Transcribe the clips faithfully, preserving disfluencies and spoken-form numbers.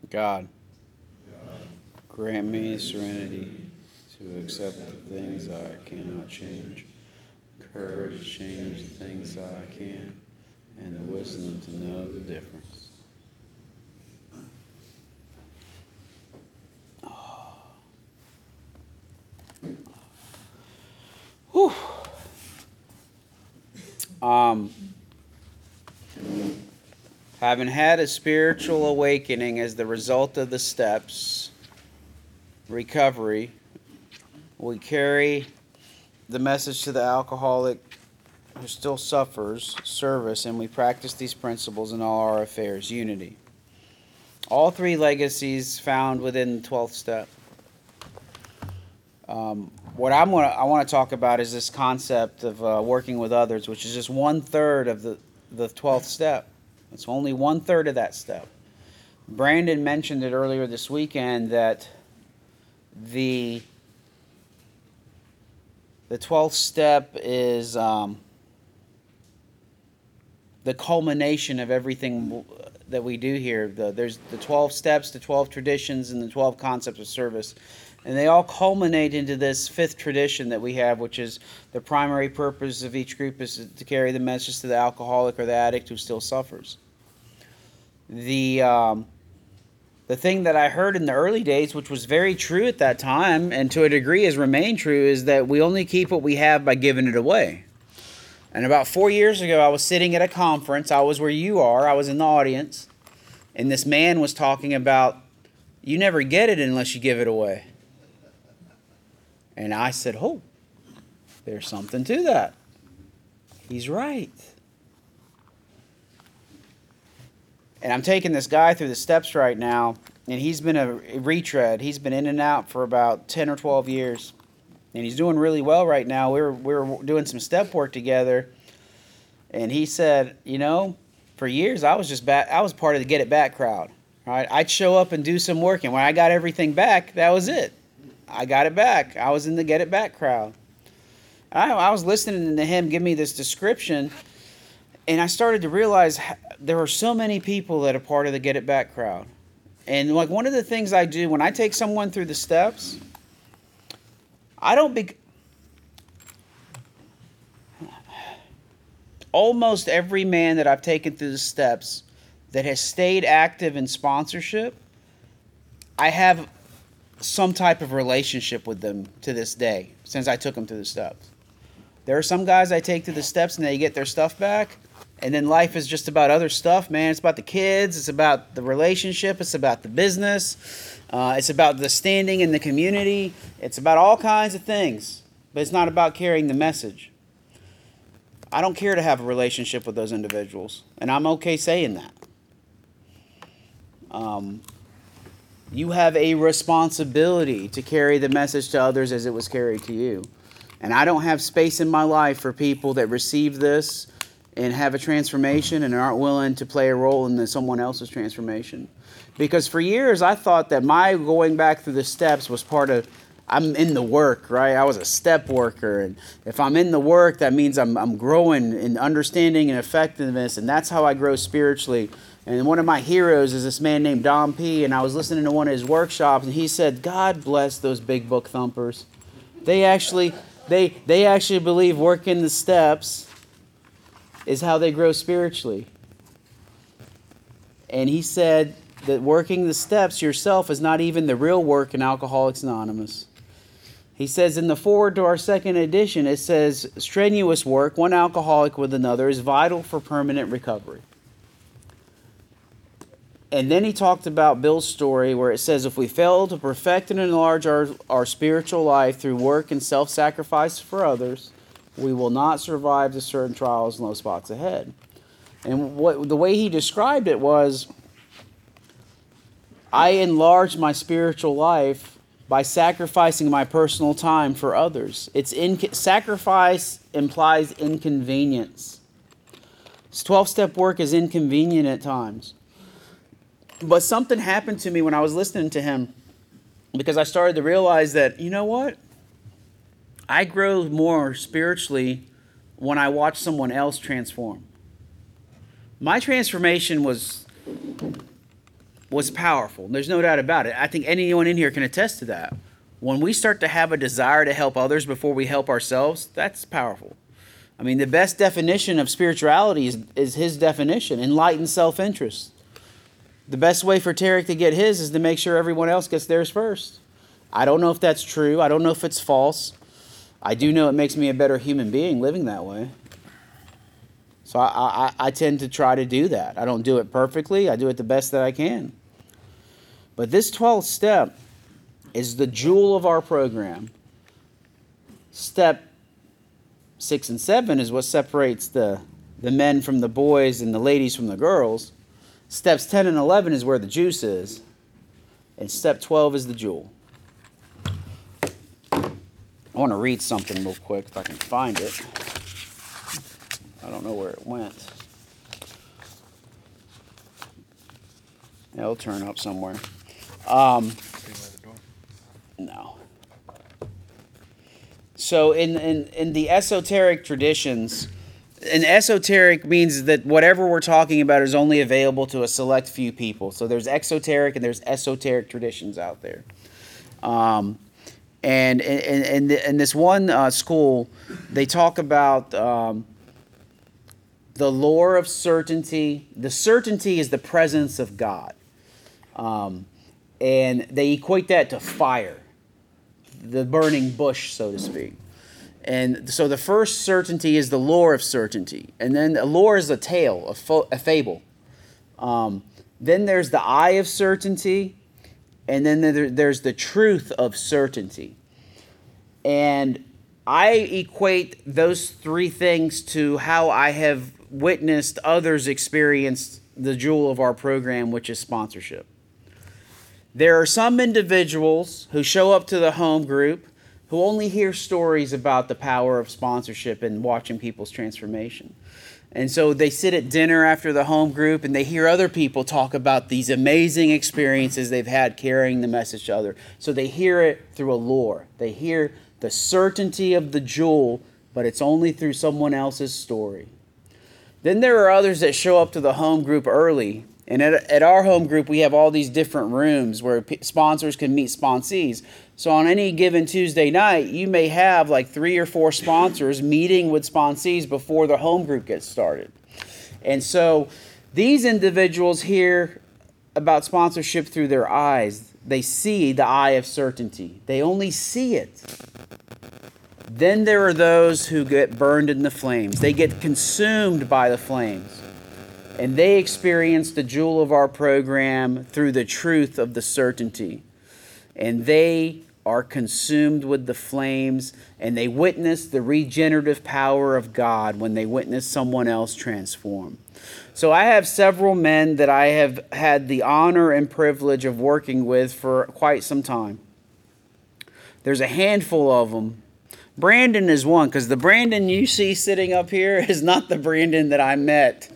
God, grant me serenity to accept the things I cannot change, courage to change the things I can, and the wisdom to know the difference. Whew. Um, having had a spiritual awakening as the result of the steps, recovery, we carry the message to the alcoholic who still suffers, service, and we practice these principles in all our affairs, unity. All three legacies found within the twelfth step. Um, what I'm gonna, I want to talk about is this concept of uh, working with others, which is just one third of the, the twelfth step. It's only one third of that step. Brandon mentioned it earlier this weekend that the the twelfth step is um, the culmination of everything that we do here. The, there's the twelve steps, the twelve traditions, and the twelve concepts of service. And they all culminate into this fifth tradition that we have, which is the primary purpose of each group is to carry the message to the alcoholic or the addict who still suffers. The um, the thing that I heard in the early days, which was very true at that time, and to a degree has remained true, is that we only keep what we have by giving it away. And about four years ago, I was sitting at a conference. I was where you are. I was in the audience. And this man was talking about, you never get it unless you give it away. And I said, oh, there's something to that. He's right. And I'm taking this guy through the steps right now, and he's been a retread. He's been in and out for about ten or twelve years. And he's doing really well right now. We were, we were doing some step work together. And he said, you know, for years I was just back, I was part of the Get It Back crowd. Right? I'd show up and do some work, and when I got everything back, that was it. I got it back. I was in the Get It Back crowd. I, I was listening to him give me this description, and I started to realize there are so many people that are part of the Get It Back crowd. And like one of the things I do when I take someone through the steps, I don't be. Almost every man that I've taken through the steps that has stayed active in sponsorship, I have some type of relationship with them to this day since I took them through the steps. There are some guys I take through the steps and they get their stuff back, and then life is just about other stuff, man. It's about the kids, it's about the relationship, it's about the business, uh, it's about the standing in the community, it's about all kinds of things, but it's not about carrying the message. I don't care to have a relationship with those individuals, and I'm okay saying that. Um, you have a responsibility to carry the message to others as it was carried to you. And I don't have space in my life for people that receive this and have a transformation and aren't willing to play a role in the, someone else's transformation. Because for years I thought that my going back through the steps was part of, I'm in the work, right? I was a step worker, and if I'm in the work, that means I'm I'm growing in understanding and effectiveness, and that's how I grow spiritually. And one of my heroes is this man named Don P., and I was listening to one of his workshops, and he said, God bless those big book thumpers. They actually, they they actually believe working the steps is how they grow spiritually. And he said that working the steps yourself is not even the real work in Alcoholics Anonymous. He says in the foreword to our second edition, it says, strenuous work, one alcoholic with another, is vital for permanent recovery. And then he talked about Bill's story where it says, if we fail to perfect and enlarge our, our spiritual life through work and self-sacrifice for others, we will not survive the certain trials and low spots ahead. And what the way he described it was, I enlarged my spiritual life by sacrificing my personal time for others. It's in, sacrifice implies inconvenience. twelve-step work is inconvenient at times. But something happened to me when I was listening to him, because I started to realize that, you know what? I grow more spiritually when I watch someone else transform. My transformation was was powerful. There's no doubt about it. I think anyone in here can attest to that. When we start to have a desire to help others before we help ourselves, that's powerful. I mean, the best definition of spirituality is, is his definition, enlightened self-interest. The best way for Tarek to get his is to make sure everyone else gets theirs first. I don't know if that's true. I don't know if it's false. I do know it makes me a better human being living that way. So I, I, I tend to try to do that. I don't do it perfectly. I do it the best that I can. But this twelfth step is the jewel of our program. Step six and seven is what separates the, the men from the boys and the ladies from the girls. Steps ten and eleven is where the juice is. And step twelve is the jewel. I want to read something real quick if I can find it. I don't know where it went. It'll turn up somewhere. Um, no. So in, in, in the esoteric traditions, and esoteric means that whatever we're talking about is only available to a select few people. So there's exoteric and there's esoteric traditions out there. Um, and in, in, in this one uh, school, they talk about um, the lore of certainty. The certainty is the presence of God. Um, and they equate that to fire, the burning bush, so to speak. And so the first certainty is the lore of certainty. And then a lore is a tale, a, fo- a fable. Um, then there's the eye of certainty. And then there, there's the truth of certainty. And I equate those three things to how I have witnessed others experience the jewel of our program, which is sponsorship. There are some individuals who show up to the home group who only hear stories about the power of sponsorship and watching people's transformation. And so they sit at dinner after the home group and they hear other people talk about these amazing experiences they've had carrying the message to others. So they hear it through a lore. They hear the certainty of the jewel, but it's only through someone else's story. Then there are others that show up to the home group early. And at, at our home group, we have all these different rooms where p- sponsors can meet sponsees. So on any given Tuesday night, you may have like three or four sponsors meeting with sponsees before the home group gets started. And so these individuals hear about sponsorship through their eyes. They see the eye of certainty. They only see it. Then there are those who get burned in the flames. They get consumed by the flames. And they experience the jewel of our program through the truth of the certainty. And they are consumed with the flames, and they witness the regenerative power of God when they witness someone else transform. So I have several men that I have had the honor and privilege of working with for quite some time. There's a handful of them. Brandon is one, because the Brandon you see sitting up here is not the Brandon that I met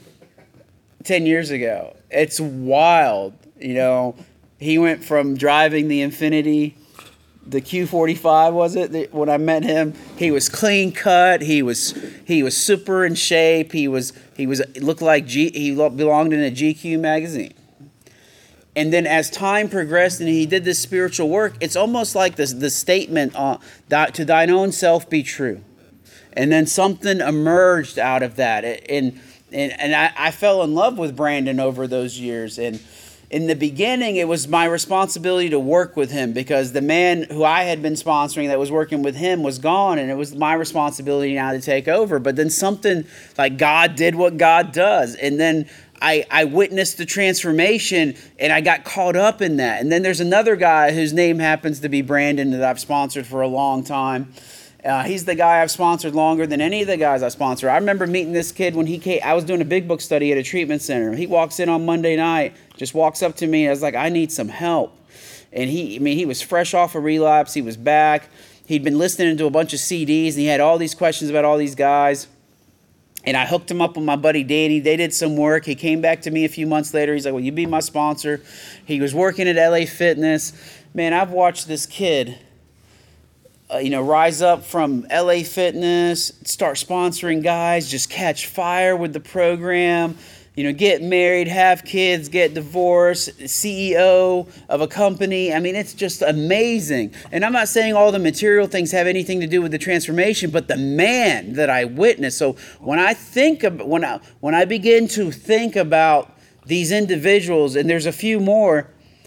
ten years ago. It's wild. You know, he went from driving the Infiniti, the Q forty-five was it, when I met him. He was clean cut. He was he was super in shape. He was he was looked like G, he belonged in a G Q magazine. And then as time progressed and he did this spiritual work, it's almost like this the statement uh, that to thine own self be true. And then something emerged out of that. And and, and I, I fell in love with Brandon over those years. And in the beginning, it was my responsibility to work with him because the man who I had been sponsoring that was working with him was gone, and it was my responsibility now to take over. But then something like God did what God does. And then I, I witnessed the transformation, and I got caught up in that. And then there's another guy whose name happens to be Brandon that I've sponsored for a long time. Uh, he's the guy I've sponsored longer than any of the guys I sponsor. I remember meeting this kid when he came. I was doing a big book study at a treatment center. He walks in on Monday night, just walks up to me. I was like, I need some help. And he, I mean, he was fresh off a relapse. He was back. He'd been listening to a bunch of C Ds, and he had all these questions about all these guys. And I hooked him up with my buddy Danny. They did some work. He came back to me a few months later. He's like, well, you be my sponsor. He was working at L A Fitness. Man, I've watched this kid Uh, you know, rise up from L A Fitness, start sponsoring guys, just catch fire with the program. you know, get married, have kids, get divorced, C E O of a company. I mean, it's just amazing. And I'm not saying all the material things have anything to do with the transformation, but the man that I witnessed. So when I think of, when I, when I begin to think about these individuals, and there's a few more,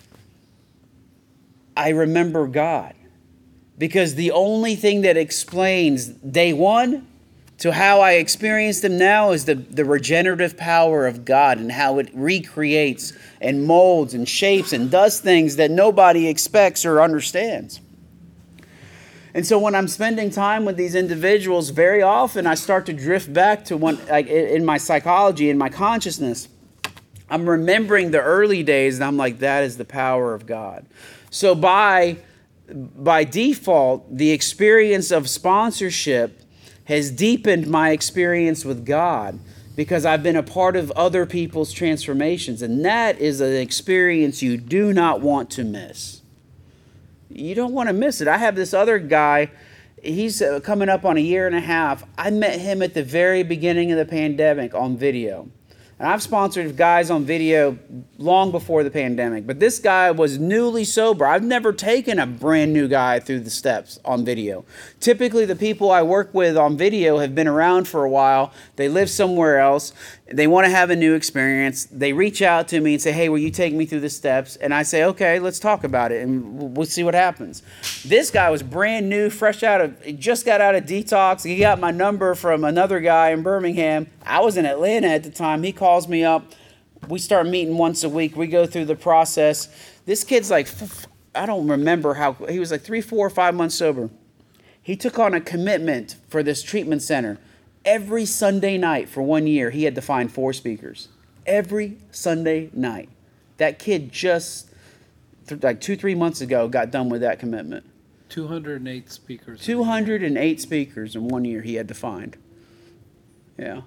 I remember God. Because the only thing that explains day one to how I experience them now is the, the regenerative power of God and how it recreates and molds and shapes and does things that nobody expects or understands. And so when I'm spending time with these individuals, very often I start to drift back to one, like in my psychology, in my consciousness. I'm remembering the early days and I'm like, that is the power of God. So by, by default, the experience of sponsorship has deepened my experience with God because I've been a part of other people's transformations. And that is an experience you do not want to miss. You don't want to miss it. I have this other guy, he's coming up on a year and a half. I met him at the very beginning of the pandemic on video. And I've sponsored guys on video long before the pandemic. But this guy was newly sober. I've never taken a brand new guy through the steps on video. Typically, the people I work with on video have been around for a while. They live somewhere else. They want to have a new experience. They reach out to me and say, hey, will you take me through the steps? And I say, okay, let's talk about it, and we'll see what happens. This guy was brand new, fresh out of, he just got out of detox. He got my number from another guy in Birmingham. I was in Atlanta at the time. He calls me up. We start meeting once a week. We go through the process. This kid's like, I don't remember how, he was like three, four, five months sober. He took on a commitment for this treatment center. Every Sunday night for one year, he had to find four speakers. Every Sunday night. That kid just, like two, three months ago, got done with that commitment. two hundred eight speakers. two hundred eight speakers in one year he had to find. Yeah.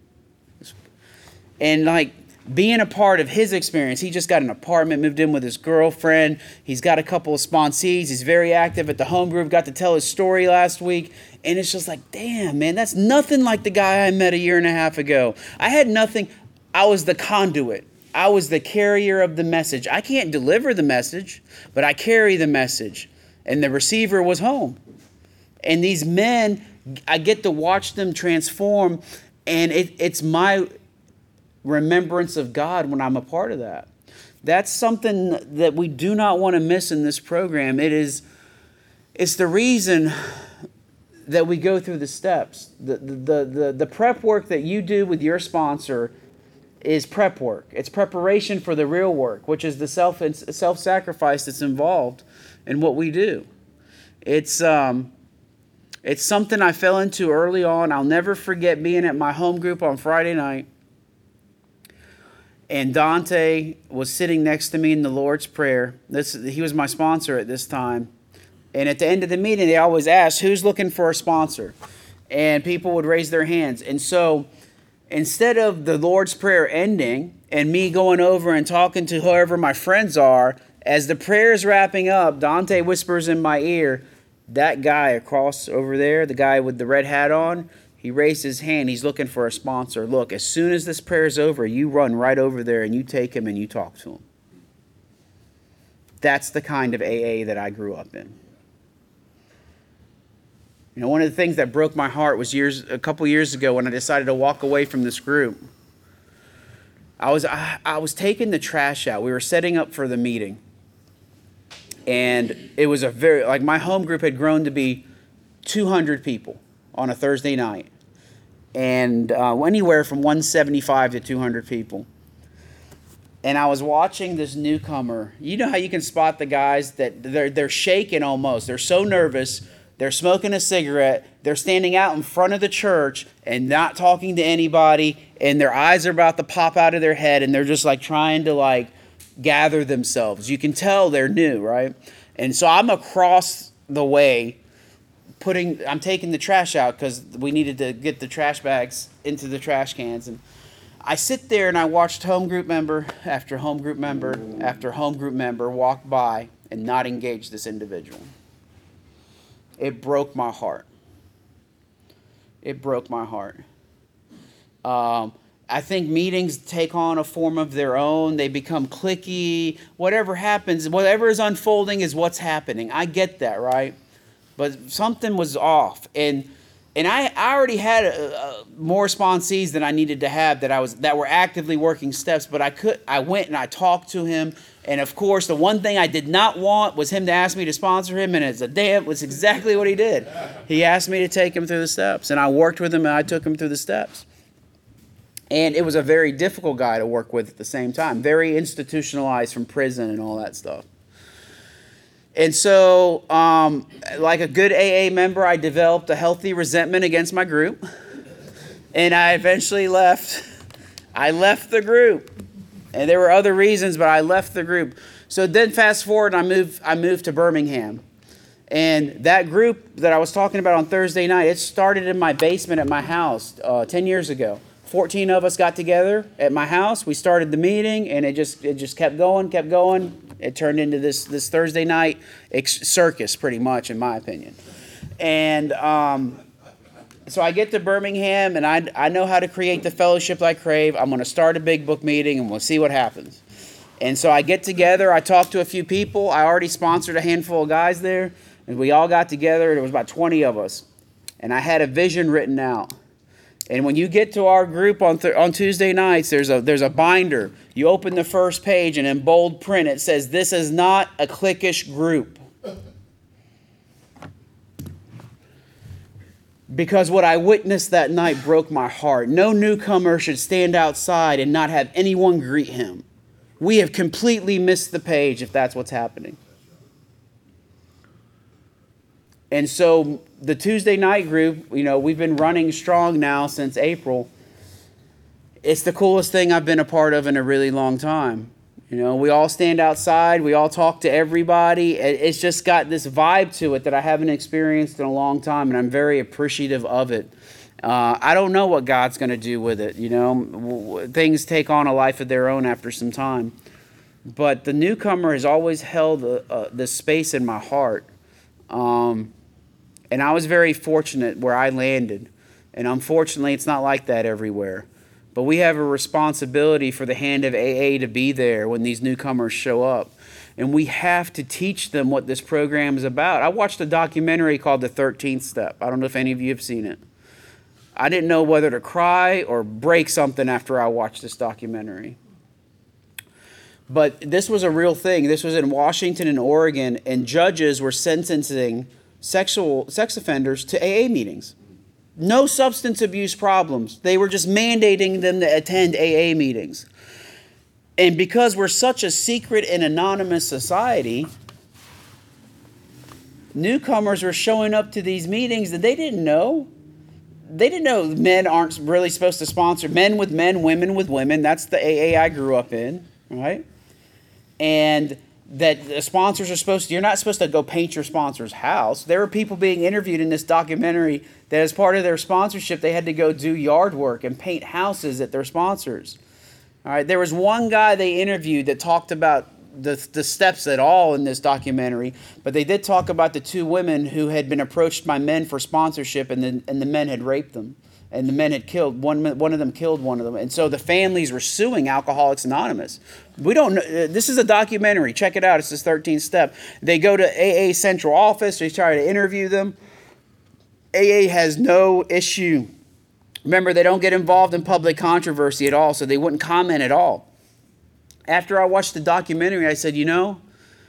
And like being a part of his experience, he just got an apartment, moved in with his girlfriend. He's got a couple of sponsees. He's very active at the home group, got to tell his story last week. And it's just like, damn, man, that's nothing like the guy I met a year and a half ago. I had nothing. I was the conduit. I was the carrier of the message. I can't deliver the message, but I carry the message. And the receiver was home. And these men, I get to watch them transform. And it, it's my remembrance of God when I'm a part of that. That's something that we do not want to miss in this program. It is, it's the reason that we go through the steps. The, the, the, the prep work that you do with your sponsor is prep work. It's preparation for the real work, which is the self self-sacrifice that's involved in what we do. It's um, it's something I fell into early on. I'll never forget being at my home group on Friday night. And Dante was sitting next to me in the Lord's Prayer. This, he was my sponsor at this time. And at the end of the meeting, they always ask, who's looking for a sponsor? And people would raise their hands. And so instead of the Lord's Prayer ending and me going over and talking to whoever my friends are, as the prayer is wrapping up, Dante whispers in my ear, that guy across over there, the guy with the red hat on, he raised his hand. He's looking for a sponsor. Look, as soon as this prayer is over, you run right over there and you take him and you talk to him. That's the kind of A A that I grew up in. You know, one of the things that broke my heart was years, a couple years ago when I decided to walk away from this group. I was, I, I was taking the trash out. We were setting up for the meeting. And it was a very, like my home group had grown to be two hundred people on a Thursday night. And uh, anywhere from one seventy-five to two hundred people. And I was watching this newcomer. You know how you can spot the guys that they're, they're shaking almost. They're so nervous. They're smoking a cigarette. They're standing out in front of the church and not talking to anybody. And their eyes are about to pop out of their head. And they're just like trying to like gather themselves. You can tell they're new, right? And so I'm across the way putting, I'm taking the trash out because we needed to get the trash bags into the trash cans. And I sit there and I watched home group member after home group member after home group member walk by and not engage this individual. It broke my heart. It broke my heart. Um, I think meetings take on a form of their own. They become cliquey. Whatever happens, whatever is unfolding is what's happening. I get that, right? But something was off, and and I, I already had a, a, more sponsees than I needed to have that I was that were actively working steps. But I could I went and I talked to him, and of course the one thing I did not want was him to ask me to sponsor him, and it's a damn was exactly what he did. He asked me to take him through the steps, and I worked with him and I took him through the steps. And it was a very difficult guy to work with at the same time, very institutionalized from prison and all that stuff. And so, um, like a good A A member, I developed a healthy resentment against my group. And I eventually left. I left the group. And there were other reasons, but I left the group. So then fast forward, I moved, I moved to Birmingham. And that group that I was talking about on Thursday night, it started in my basement at my house uh, ten years ago. fourteen of us got together at my house. We started the meeting, and it just it just kept going, kept going. It turned into this this Thursday night ex- circus, pretty much, in my opinion. And um, so I get to Birmingham, and I I know how to create the fellowship I crave. I'm going to start a big book meeting, and we'll see what happens. And so I get together. I talk to a few people. I already sponsored a handful of guys there, and we all got together. There was about twenty of us, and I had a vision written out. And when you get to our group on th- on Tuesday nights, there's a there's a binder. You open the first page, and in bold print it says, "This is not a cliquish group." Because what I witnessed that night broke my heart. No newcomer should stand outside and not have anyone greet him. We have completely missed the page if that's what's happening. And so the Tuesday night group, you know, we've been running strong now since April. It's the coolest thing I've been a part of in a really long time. You know, we all stand outside. We all talk to everybody. It's just got this vibe to it that I haven't experienced in a long time, and I'm very appreciative of it. Uh, I don't know what God's going to do with it. You know, things take on a life of their own after some time. But the newcomer has always held a, a, this space in my heart. Um, And I was very fortunate where I landed. And unfortunately, it's not like that everywhere. But we have a responsibility for the hand of A A to be there when these newcomers show up. And we have to teach them what this program is about. I watched a documentary called The thirteenth Step. I don't know if any of you have seen it. I didn't know whether to cry or break something after I watched this documentary. But this was a real thing. This was in Washington and Oregon, and judges were sentencing sexual sex offenders to A A meetings. No substance abuse problems. They were just mandating them to attend A A meetings. And because we're such a secret and anonymous society, newcomers were showing up to these meetings that they didn't know. They didn't know men aren't really supposed to sponsor. Men with men, women with women. That's the A A I grew up in, right? And that the sponsors are supposed to, you're not supposed to go paint your sponsor's house. There were people being interviewed in this documentary that as part of their sponsorship, they had to go do yard work and paint houses at their sponsors. All right, there was one guy they interviewed that talked about the, the steps at all in this documentary, but they did talk about the two women who had been approached by men for sponsorship, and the, and the men had raped them. And the men had killed, one one of them killed one of them. And so the families were suing Alcoholics Anonymous. We don't know, this is a documentary. Check it out. It's this thirteenth step. They go to A A Central Office. They try to interview them. A A has no issue. Remember, they don't get involved in public controversy at all, so they wouldn't comment at all. After I watched the documentary, I said, you know,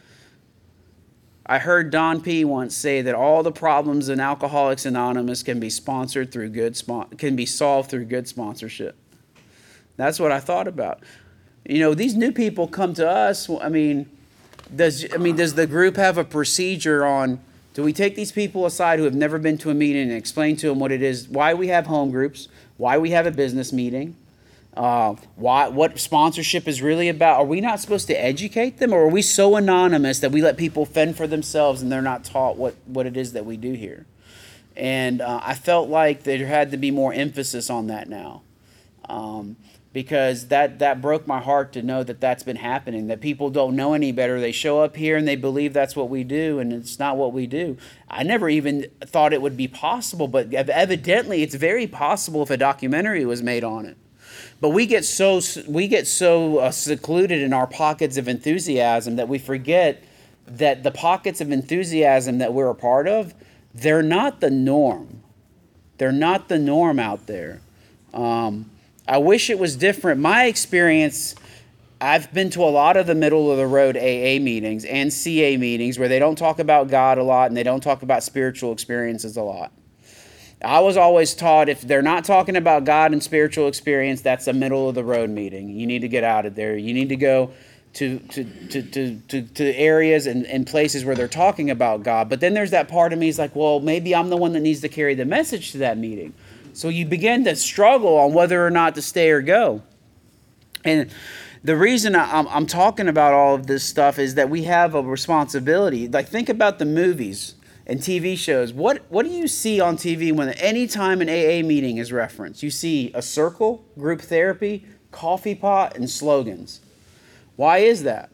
I heard Don P. once say that all the problems in Alcoholics Anonymous can be sponsored through good spon- can be solved through good sponsorship. That's what I thought about. You know, these new people come to us. I mean, does I mean does the group have a procedure on? Do we take these people aside who have never been to a meeting and explain to them what it is, why we have home groups, why we have a business meeting? Uh, why, what sponsorship is really about? Are we not supposed to educate them, or are we so anonymous that we let people fend for themselves and they're not taught what, what it is that we do here? And uh, I felt like there had to be more emphasis on that now, um, because that, that broke my heart to know that that's been happening, that people don't know any better. They show up here and they believe that's what we do, and it's not what we do. I never even thought it would be possible, but evidently it's very possible if a documentary was made on it. But we get so we get so uh, secluded in our pockets of enthusiasm that we forget that the pockets of enthusiasm that we're a part of, they're not the norm. They're not the norm out there. Um, I wish it was different. My experience, I've been to a lot of the middle of the road A A meetings and C A meetings where they don't talk about God a lot and they don't talk about spiritual experiences a lot. I was always taught if they're not talking about God and spiritual experience, that's a middle of the road meeting. You need to get out of there. You need to go to to to to, to, to areas and, and places where they're talking about God. But then there's that part of me is like, well, maybe I'm the one that needs to carry the message to that meeting. So you begin to struggle on whether or not to stay or go. And the reason I'm, I'm talking about all of this stuff is that we have a responsibility. Like, think about the movies and T V shows. What what do you see on T V when any time an A A meeting is referenced? You see a circle, group therapy, coffee pot, and slogans. Why is that?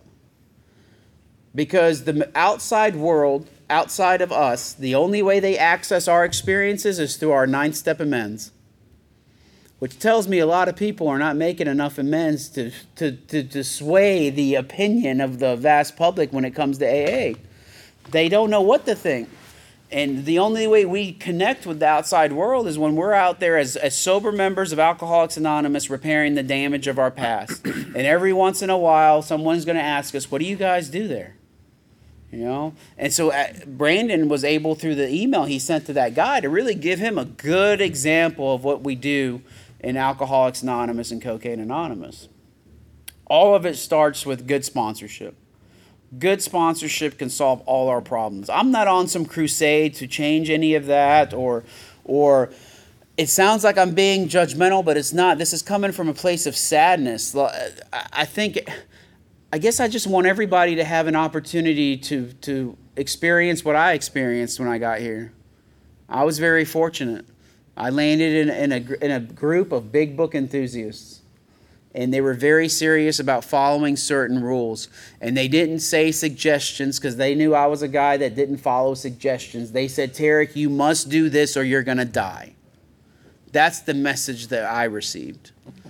Because the outside world, outside of us, the only way they access our experiences is through our ninth step amends. Which tells me a lot of people are not making enough amends to, to, to, to sway the opinion of the vast public when it comes to A A. They don't know what to think. And the only way we connect with the outside world is when we're out there as, as sober members of Alcoholics Anonymous repairing the damage of our past. And every once in a while, someone's going to ask us, what do you guys do there? You know? And so uh, Brandon was able, through the email he sent to that guy, to really give him a good example of what we do in Alcoholics Anonymous and Cocaine Anonymous. All of it starts with good sponsorship. Good sponsorship can solve all our problems. I'm not on some crusade to change any of that, or, or it sounds like I'm being judgmental, but it's not. This is coming from a place of sadness. I think, I guess I just want everybody to have an opportunity to, to experience what I experienced when I got here. I was very fortunate. I landed in, in, a, in a group of big book enthusiasts. And they were very serious about following certain rules. And they didn't say suggestions because they knew I was a guy that didn't follow suggestions. They said, Tarek, you must do this or you're going to die. That's the message that I received.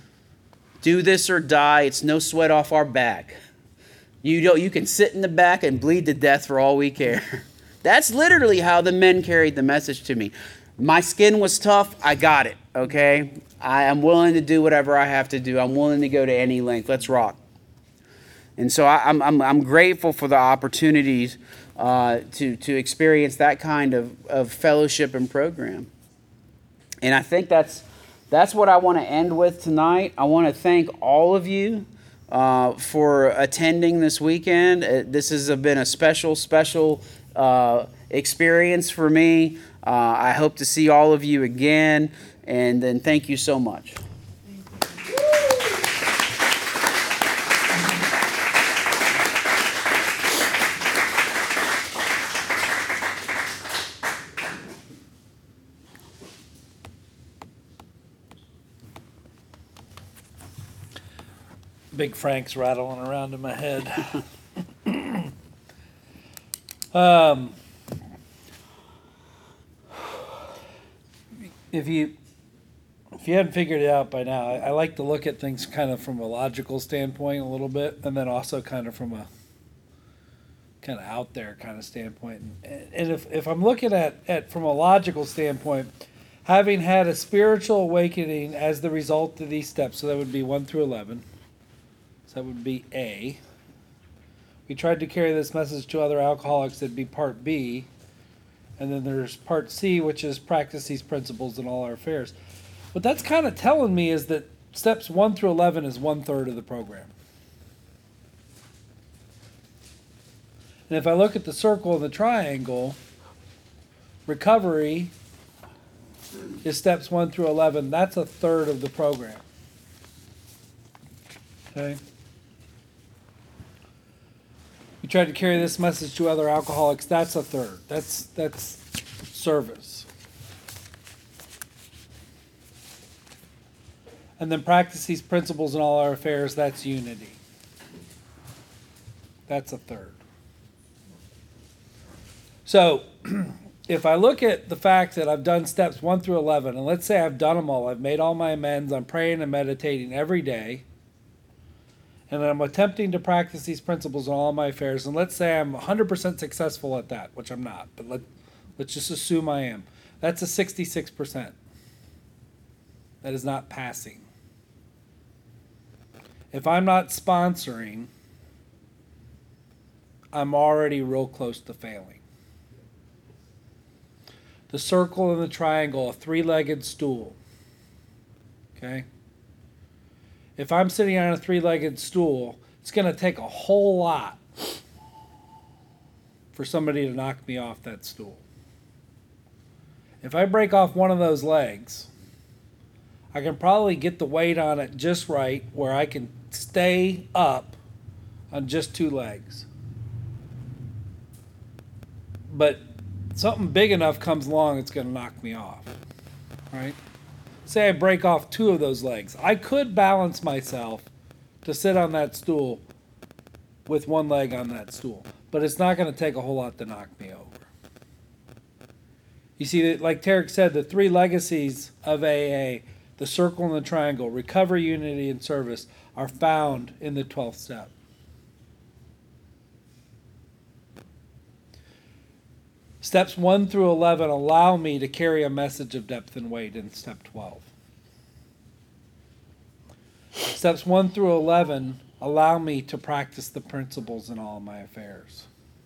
Do this or die. It's no sweat off our back. You don't, you can sit in the back and bleed to death for all we care. That's literally how the men carried the message to me. My skin was tough. I got it, okay? I am willing to do whatever I have to do. I'm willing to go to any length. Let's rock. And so I, I'm, I'm, I'm grateful for the opportunities uh, to, to experience that kind of, of fellowship and program. And I think that's, that's what I want to end with tonight. I want to thank all of you uh, for attending this weekend. Uh, this has been a special, special uh, experience for me. Uh, I hope to see all of you again. And then thank you so much. Big Frank's rattling around in my head. um, if you if you hadn't figured it out by now, I, I like to look at things kind of from a logical standpoint a little bit, and then also kind of from a kind of out there kind of standpoint. And, and if, if I'm looking at, at from a logical standpoint, having had a spiritual awakening as the result of these steps, so that would be one through eleven. So that would be A. We tried to carry this message to other alcoholics. That'd be part B. And then there's part C, which is practice these principles in all our affairs. What that's kind of telling me is that steps one through eleven is one third of the program. And if I look at the circle and the triangle, recovery is steps one through eleven. That's a third of the program. Okay? We tried to carry this message to other alcoholics. That's a third. That's that's service. And then practice these principles in all our affairs. That's unity. That's a third. So if I look at the fact that I've done steps one through eleven, and let's say I've done them all, I've made all my amends, I'm praying and meditating every day, and I'm attempting to practice these principles in all my affairs, and let's say I'm one hundred percent successful at that, which I'm not, but let, let's just assume I am. That's a sixty-six percent. That is not passing. If I'm not sponsoring, I'm already real close to failing. The circle and the triangle, a three-legged stool. Okay? If I'm sitting on a three-legged stool, it's going to take a whole lot for somebody to knock me off that stool. If I break off one of those legs, I can probably get the weight on it just right where I can stay up on just two legs. But something big enough comes along, it's going to knock me off. Right? Say I break off two of those legs. I could balance myself to sit on that stool with one leg on that stool, but it's not going to take a whole lot to knock me over. You see, like Tarek said, the three legacies of A A, the circle and the triangle, recovery, unity, and service, are found in the twelfth step. Steps one through eleven allow me to carry a message of depth and weight in step twelve. Steps one through eleven allow me to practice the principles in all of my affairs.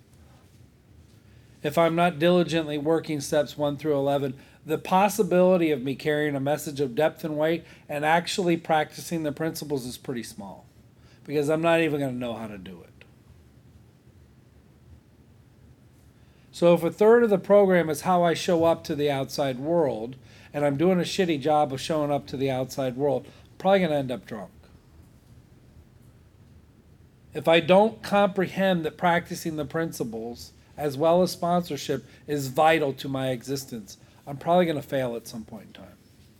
If I'm not diligently working steps one through eleven, the possibility of me carrying a message of depth and weight and actually practicing the principles is pretty small, because I'm not even going to know how to do it. So if a third of the program is how I show up to the outside world, and I'm doing a shitty job of showing up to the outside world, I'm probably going to end up drunk. If I don't comprehend that practicing the principles as well as sponsorship is vital to my existence, I'm probably going to fail at some point in time.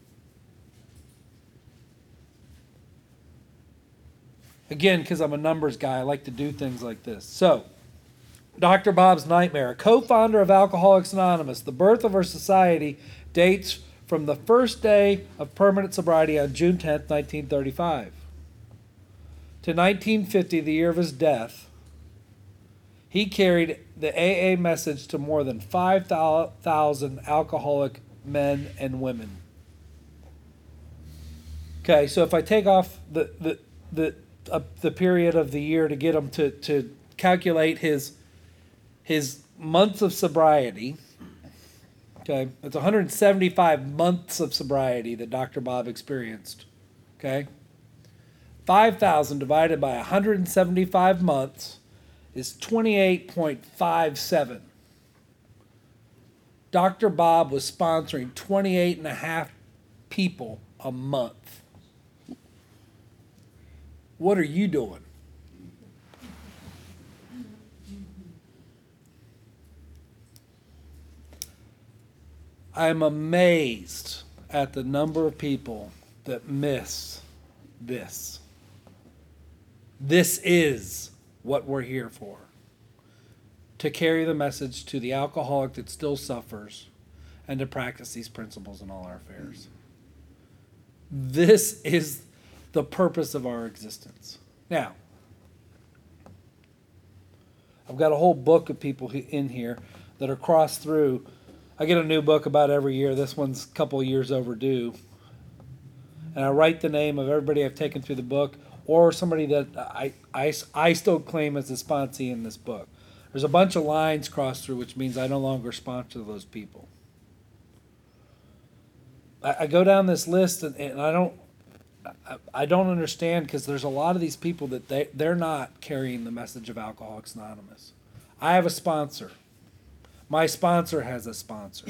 Again, because I'm a numbers guy, I like to do things like this. So, Doctor Bob's Nightmare, co-founder of Alcoholics Anonymous. The birth of our society dates from the first day of permanent sobriety on June tenth, nineteen thirty-five. To nineteen fifty, the year of his death, he carried the A A message to more than five thousand alcoholic men and women. Okay, so if I take off the the the uh, the period of the year to get him to to calculate his his months of sobriety, okay, it's one hundred seventy-five months of sobriety that Doctor Bob experienced. Okay, five thousand divided by one hundred seventy-five months is twenty-eight point five seven. Doctor Bob was sponsoring twenty-eight and a half people a month. What are you doing? I'm amazed at the number of people that miss this. This is what we're here for. To carry the message to the alcoholic that still suffers and to practice these principles in all our affairs. This is the purpose of our existence. Now, I've got a whole book of people in here that are crossed through. I get a new book about every year. This one's a couple of years overdue. And I write the name of everybody I've taken through the book, or somebody that I, I, I still claim as a sponsee in this book. There's a bunch of lines crossed through, which means I no longer sponsor those people. I, I go down this list, and, and I don't I, I don't understand, because there's a lot of these people that they, they're not carrying the message of Alcoholics Anonymous. I have a sponsor. My sponsor has a sponsor.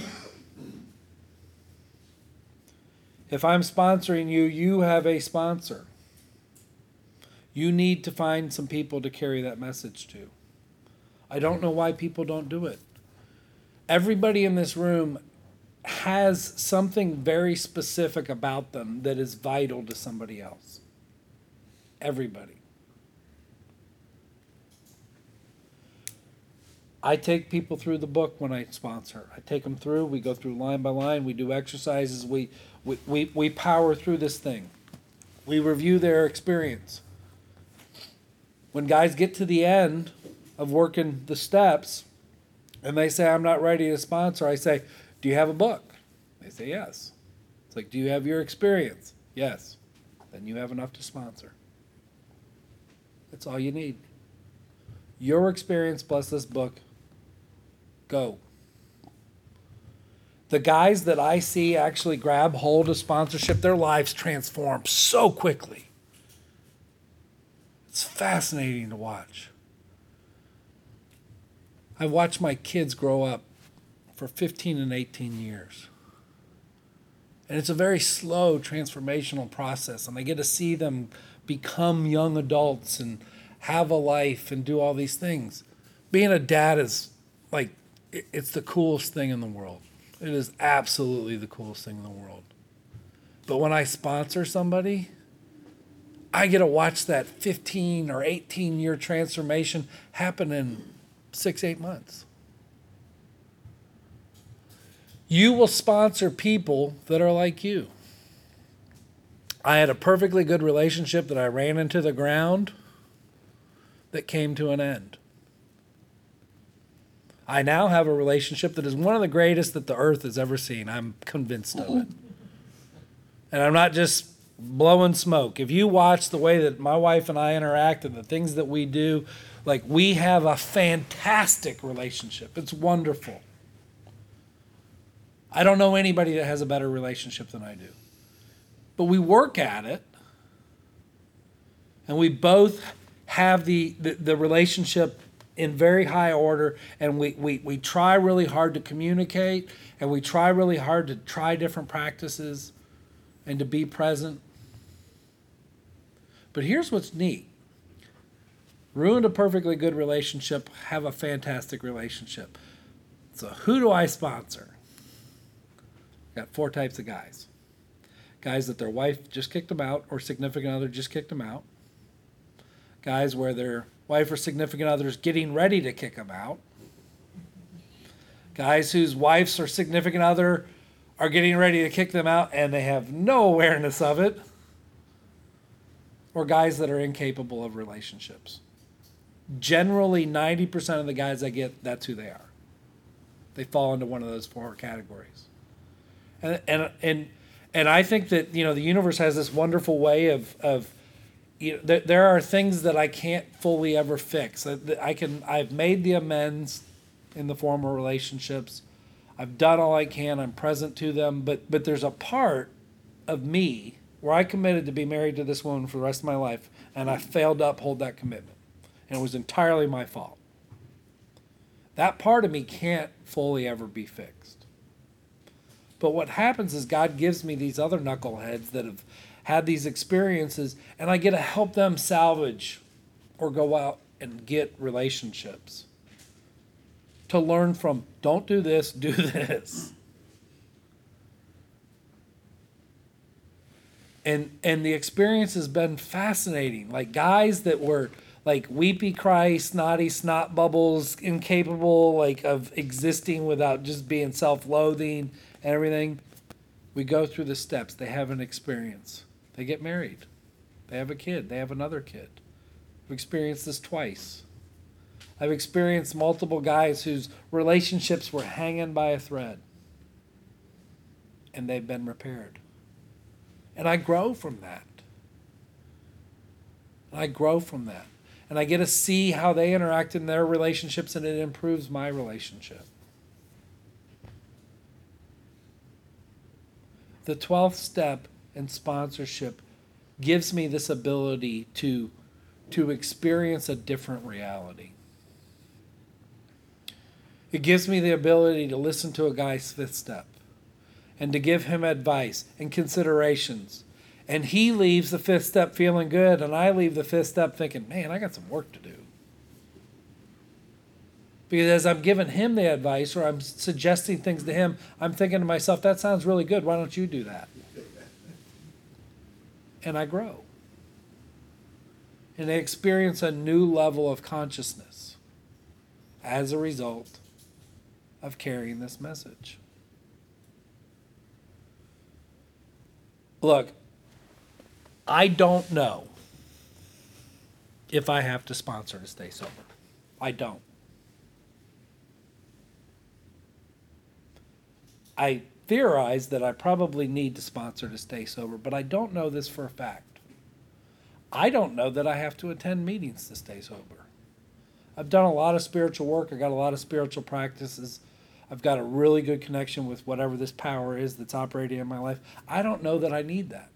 If I'm sponsoring you, you have a sponsor. You need to find some people to carry that message to. I don't know why people don't do it. Everybody in this room has something very specific about them that is vital to somebody else. Everybody. I take people through the book when I sponsor. I take them through. We go through line by line. We do exercises. We we, we, we power through this thing. We review their experience. When guys get to the end of working the steps and they say, I'm not ready to sponsor, I say, do you have a book? They say, yes. It's like, do you have your experience? Yes. Then you have enough to sponsor. That's all you need. Your experience plus this book. Go. The guys that I see actually grab hold of sponsorship, their lives transform so quickly. It's fascinating to watch. I've watched my kids grow up for fifteen and eighteen years. And it's a very slow transformational process. And I get to see them become young adults and have a life and do all these things. Being a dad is like, it's the coolest thing in the world. It is absolutely the coolest thing in the world. But when I sponsor somebody, I get to watch that fifteen or eighteen year transformation happen in six, eight months. You will sponsor people that are like you. I had a perfectly good relationship that I ran into the ground that came to an end. I now have a relationship that is one of the greatest that the earth has ever seen. I'm convinced of it. And I'm not just blowing smoke. If you watch the way that my wife and I interact and the things that we do, like, we have a fantastic relationship. It's wonderful. I don't know anybody that has a better relationship than I do. But we work at it, and we both have the, the, the relationship in very high order, and we, we, we try really hard to communicate, and we try really hard to try different practices and to be present. But here's what's neat. Ruined a perfectly good relationship, have a fantastic relationship. So who do I sponsor? Got four types of guys. Guys that their wife just kicked them out or significant other just kicked them out. Guys where their wife or significant other is getting ready to kick them out. Guys whose wives or significant other are getting ready to kick them out and they have no awareness of it. Or guys that are incapable of relationships. Generally, ninety percent of the guys I get, that's who they are. They fall into one of those four categories. And and and, and I think that, you know, the universe has this wonderful way of, of you know, there, there are things that I can't fully ever fix. I, I can, I've made the amends in the form of relationships. I've done all I can. I'm present to them. But but there's a part of me where I committed to be married to this woman for the rest of my life, and I failed to uphold that commitment. And it was entirely my fault. That part of me can't fully ever be fixed. But what happens is God gives me these other knuckleheads that have had these experiences, and I get to help them salvage or go out and get relationships. To learn from, don't do this, do this. And and the experience has been fascinating. Like guys that were like weepy cry, snotty snot bubbles, incapable like of existing without just being self-loathing and everything. We go through the steps. They have an experience. They get married. They have a kid. They have another kid. I've experienced this twice. I've experienced multiple guys whose relationships were hanging by a thread. And they've been repaired. And I grow from that. And I grow from that. And I get to see how they interact in their relationships, and it improves my relationship. The twelfth step in sponsorship gives me this ability to, to experience a different reality. It gives me the ability to listen to a guy's fifth step and to give him advice and considerations. And he leaves the fifth step feeling good, and I leave the fifth step thinking, man, I got some work to do. Because as I'm giving him the advice or I'm suggesting things to him, I'm thinking to myself, that sounds really good. Why don't you do that? And I grow. And I experience a new level of consciousness. as a result of carrying this message. Look, I don't know if I have to sponsor to stay sober. I don't. I theorize that I probably need to sponsor to stay sober, but I don't know this for a fact. I don't know that I have to attend meetings to stay sober. I've done a lot of spiritual work. I got a lot of spiritual practices. I've got a really good connection with whatever this power is that's operating in my life. I don't know that I need that.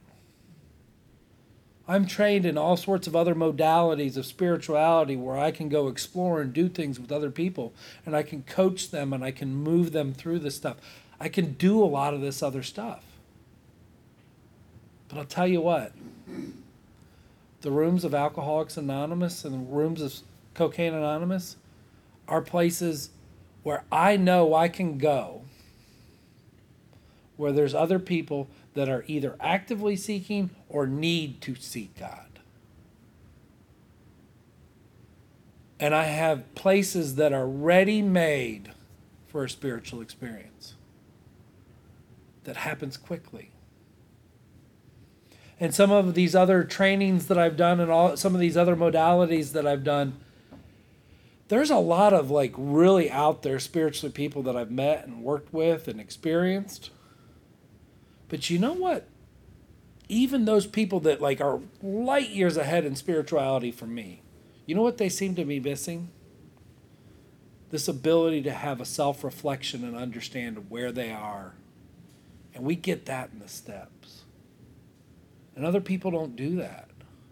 I'm trained in all sorts of other modalities of spirituality where I can go explore and do things with other people, and I can coach them and I can move them through this stuff. I can do a lot of this other stuff. But I'll tell you what, the rooms of Alcoholics Anonymous and the rooms of Cocaine Anonymous are places where I know I can go, where there's other people that are either actively seeking or need to seek God. And I have places that are ready-made for a spiritual experience that happens quickly. And some of these other trainings that I've done and all some of these other modalities that I've done, there's a lot of like really out there spiritually people that I've met and worked with and experienced. But you know what? Even those people that like are light years ahead in spirituality from me, you know what they seem to be missing? This ability to have a self-reflection and understand where they are. And we get that in the steps. And other people don't do that.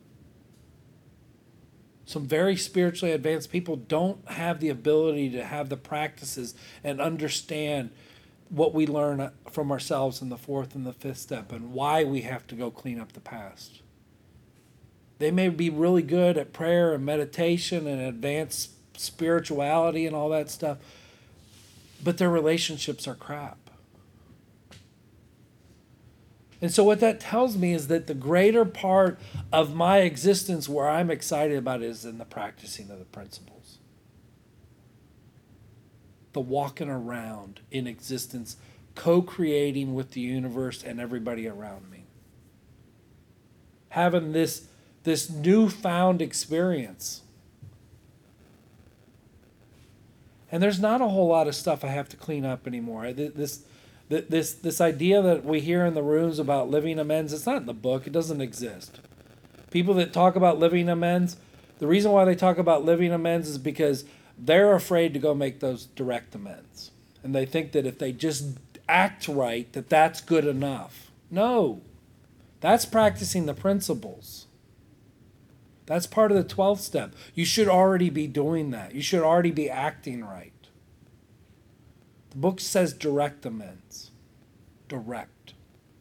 Some very spiritually advanced people don't have the ability to have the practices and understand what we learn from ourselves in the fourth and the fifth step and why we have to go clean up the past. They may be really good at prayer and meditation and advanced spirituality and all that stuff, but their relationships are crap. And so what that tells me is that the greater part of my existence where I'm excited about is in the practicing of the principles. The walking around in existence, co-creating with the universe and everybody around me. Having this, this newfound experience. And there's not a whole lot of stuff I have to clean up anymore. This This this idea that we hear in the rooms about living amends, it's not in the book. It doesn't exist. People that talk about living amends, the reason why they talk about living amends is because they're afraid to go make those direct amends. And they think that if they just act right, that that's good enough. No. That's practicing the principles. That's part of the twelfth step. You should already be doing that. You should already be acting right. The book says direct amends. Direct.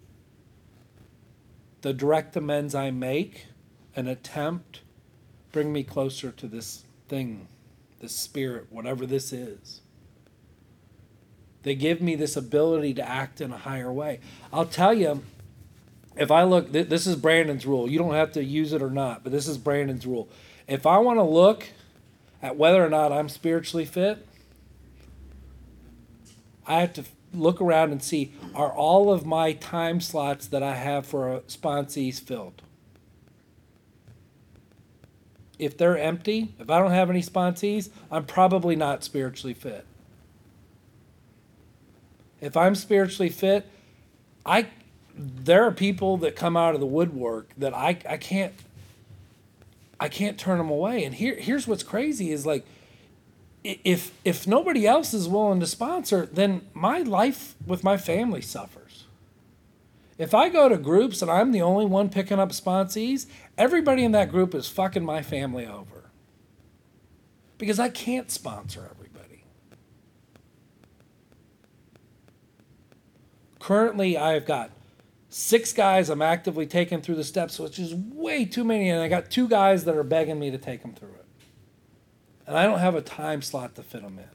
The direct amends I make, an attempt, bring me closer to this thing, this spirit, whatever this is. They give me this ability to act in a higher way. I'll tell you, if I look, this is Brandon's rule. You don't have to use it or not, but this is Brandon's rule. If I want to look at whether or not I'm spiritually fit, I have to look around and see, are all of my time slots that I have for sponsees filled? If they're empty, if I don't have any sponsees, I'm probably not spiritually fit. If I'm spiritually fit, I there are people that come out of the woodwork that I, I can't I can't turn them away. And here here's what's crazy is like, If if nobody else is willing to sponsor, then my life with my family suffers. If I go to groups and I'm the only one picking up sponsees, everybody in that group is fucking my family over. Because I can't sponsor everybody. Currently, I've got six guys I'm actively taking through the steps, which is way too many, and I got two guys that are begging me to take them through it. And I don't have a time slot to fit them in.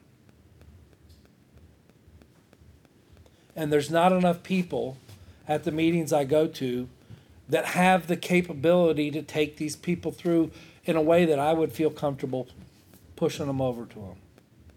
And there's not enough people at the meetings I go to that have the capability to take these people through in a way that I would feel comfortable pushing them over to them.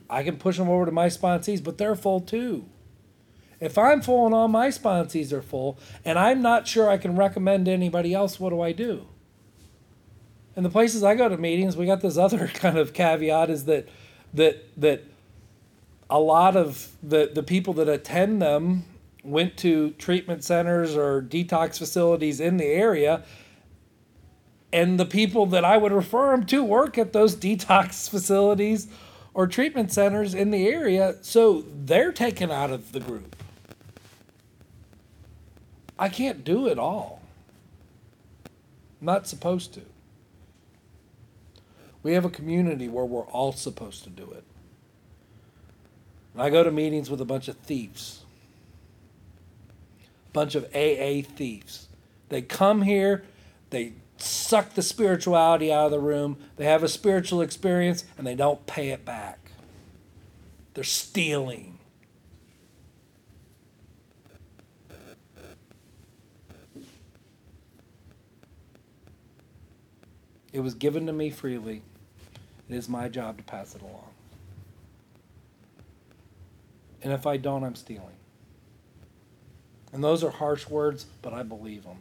I can push them over to my sponsees, but they're full too. If I'm full and all my sponsees are full, and I'm not sure I can recommend to anybody else, what do I do? And the places I go to meetings, we got this other kind of caveat is that that that a lot of the, the people that attend them went to treatment centers or detox facilities in the area, and the people that I would refer them to work at those detox facilities or treatment centers in the area, so they're taken out of the group. I can't do it all. I'm not supposed to. We have a community where we're all supposed to do it. And I go to meetings with a bunch of thieves. A bunch of A A thieves. They come here, they suck the spirituality out of the room, they have a spiritual experience, and they don't pay it back. They're stealing. It was given to me freely. It is my job to pass it along. And if I don't, I'm stealing. And those are harsh words, but I believe them.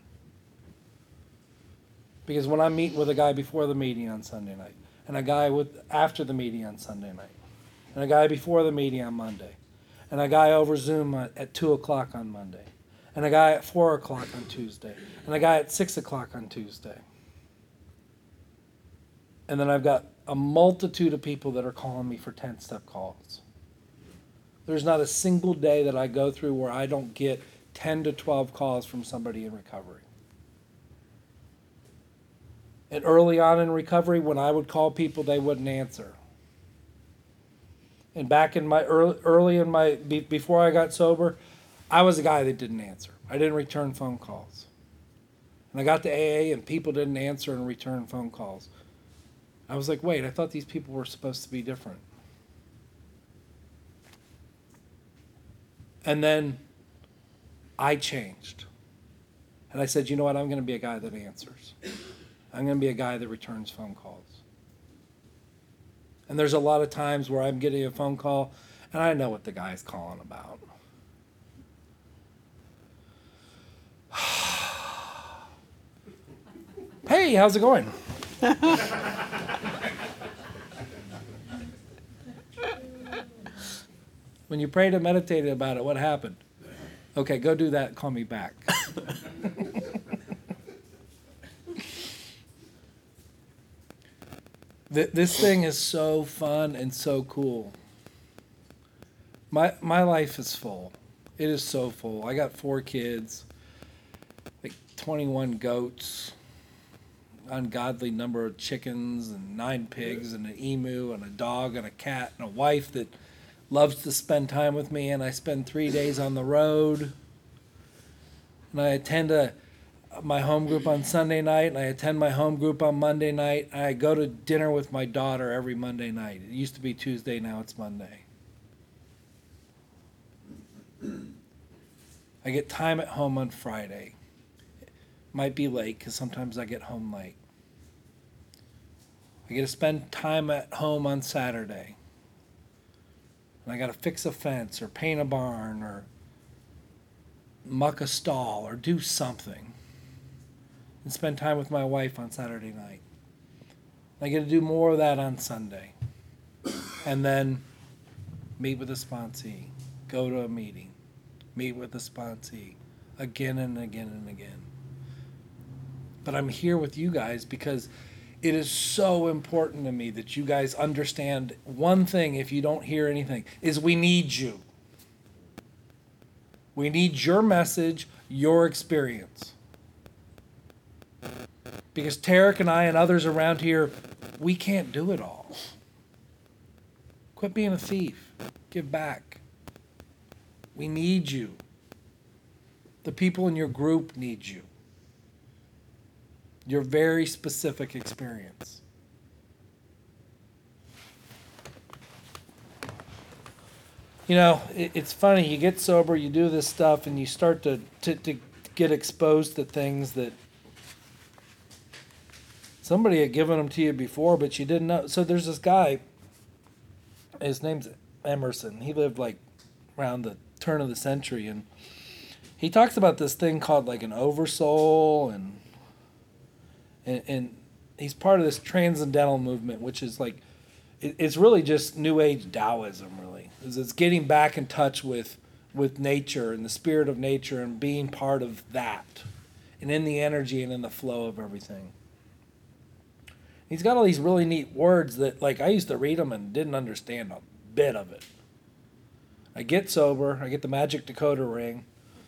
Because when I'm meeting with a guy before the meeting on Sunday night, and a guy with after the meeting on Sunday night, and a guy before the meeting on Monday, and a guy over Zoom at two o'clock on Monday, and a guy at four o'clock on Tuesday, and a guy at six o'clock on Tuesday. And then I've got a multitude of people that are calling me for ten-step calls. There's not a single day that I go through where I don't get ten to twelve calls from somebody in recovery. And early on in recovery, when I would call people, they wouldn't answer. And back in my early, early in my, be, before I got sober, I was a guy that didn't answer. I didn't return phone calls. And I got to A A and people didn't answer and return phone calls. I was like, wait, I thought these people were supposed to be different. And then I changed. And I said, you know what, I'm going to be a guy that answers. I'm going to be a guy that returns phone calls. And there's a lot of times where I'm getting a phone call, and I know what the guy's calling about. Hey, how's it going? When you prayed and meditated about it, what happened? Okay, go do that. Call me back. This thing is so fun and so cool. My my life is full. It is so full. I got four kids, like twenty-one goats, ungodly number of chickens, and nine pigs, and an emu, and a dog, and a cat, and a wife that loves to spend time with me, and I spend three days on the road. And I attend a, my home group on Sunday night, and I attend my home group on Monday night. And I go to dinner with my daughter every Monday night. It used to be Tuesday, now it's Monday. I get time at home on Friday. Might be late, because sometimes I get home late. I get to spend time at home on Saturday. And I got to fix a fence or paint a barn or muck a stall or do something. And spend time with my wife on Saturday night. I get to do more of that on Sunday. And then meet with a sponsee. Go to a meeting. Meet with a sponsee. Again and again and again. But I'm here with you guys because it is so important to me that you guys understand one thing, if you don't hear anything, is we need you. We need your message, your experience. Because Tarek and I and others around here, we can't do it all. Quit being a thief. Give back. We need you. The people in your group need you. Your very specific experience. You know, it, it's funny, you get sober, you do this stuff, and you start to, to, to get exposed to things that somebody had given them to you before, but you didn't know. So there's this guy, his name's Emerson. He lived like around the turn of the century, and he talks about this thing called like an oversoul, and and, and he's part of this transcendental movement, which is like it, it's really just New Age Taoism. Really, is it's getting back in touch with with nature and the spirit of nature and being part of that, and in the energy and in the flow of everything. He's got all these really neat words that, like, I used to read them and didn't understand a bit of it. I get sober, I get the magic decoder ring.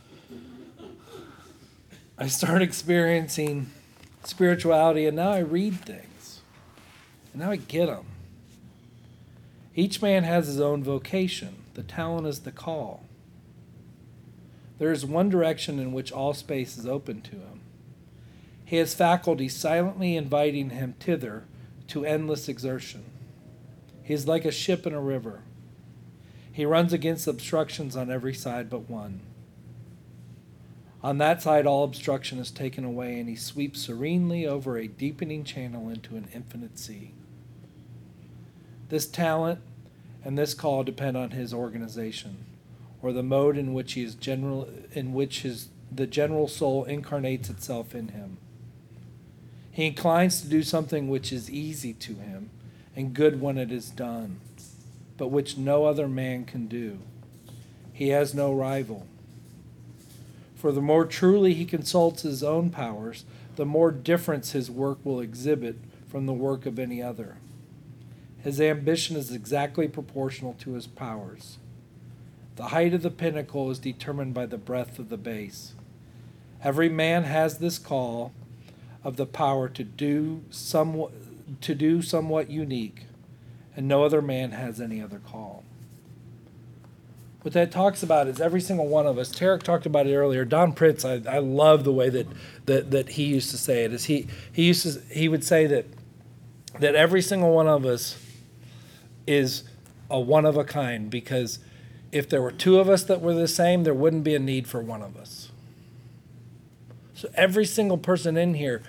I start experiencing spirituality, and now I read things. And now I get them. Each man has his own vocation. The talent is the call. There is one direction in which all space is open to him. He has faculties silently inviting him thither to endless exertion. He is like a ship in a river. He runs against obstructions on every side but one. On that side, all obstruction is taken away, and he sweeps serenely over a deepening channel into an infinite sea. This talent and this call depend on his organization, or the mode in which he is general, in which his the general soul incarnates itself in him. He inclines to do something which is easy to him and good when it is done, but which no other man can do. He has no rival. For the more truly he consults his own powers, the more difference his work will exhibit from the work of any other. His ambition is exactly proportional to his powers. The height of the pinnacle is determined by the breadth of the base. Every man has this call of the power to do somewhat, to do somewhat unique, and no other man has any other call. What that talks about is every single one of us. Tarek talked about it earlier. Don Pritz, I, I love the way that, that that he used to say it. Is he he used to he would say that that every single one of us is a one of a kind, because if there were two of us that were the same, there wouldn't be a need for one of us. So every single person in here,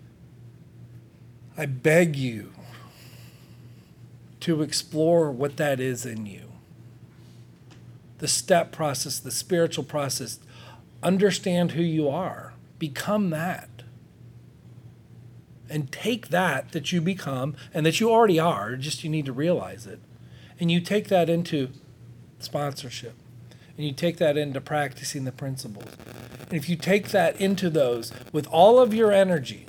I beg you to explore what that is in you. The step process, the spiritual process. Understand who you are. Become that. And take that that you become and that you already are, just you need to realize it. And you take that into sponsorship. And you take that into practicing the principles. And if you take that into those with all of your energy,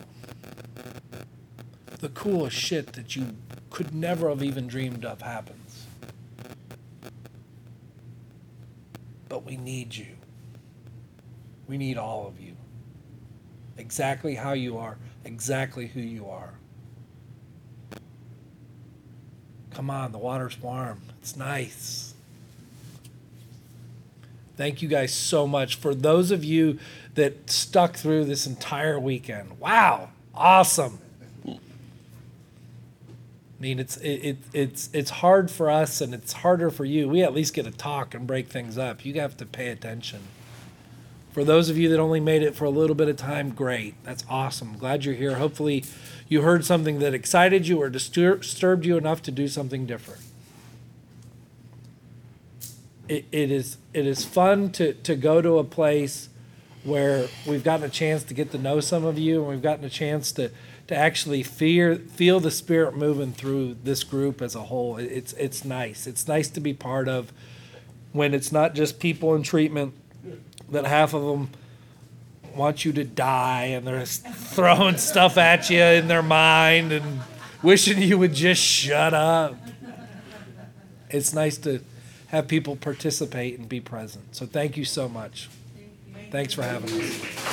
the coolest shit that you could never have even dreamed of happens. But we need you. We need all of you. Exactly how you are, exactly who you are. Come on, the water's warm. It's nice. Thank you guys so much. For those of you that stuck through this entire weekend, wow, awesome. I mean, it's it, it it's it's hard for us and it's harder for you. We at least get to talk and break things up. You have to pay attention. For those of you that only made it for a little bit of time, great. That's awesome. Glad you're here. Hopefully you heard something that excited you or distur- disturbed you enough to do something different. It, it is it is fun to, to go to a place where we've gotten a chance to get to know some of you, and we've gotten a chance to, to actually fear, feel the spirit moving through this group as a whole. It's it's nice. It's nice to be part of when it's not just people in treatment that half of them want you to die and they're throwing stuff at you in their mind and wishing you would just shut up. It's nice to have people participate and be present. So thank you so much. Thanks for having us.